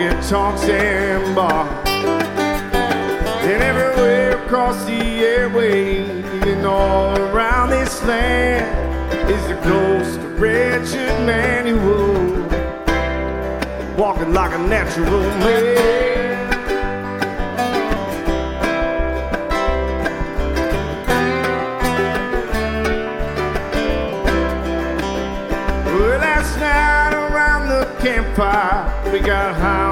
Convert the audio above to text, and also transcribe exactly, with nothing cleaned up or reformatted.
honky-tonks and bars. And everywhere across the airways and all around this land is the ghost of wretched man who was walking like a natural man. Well, last night around the campfire we got high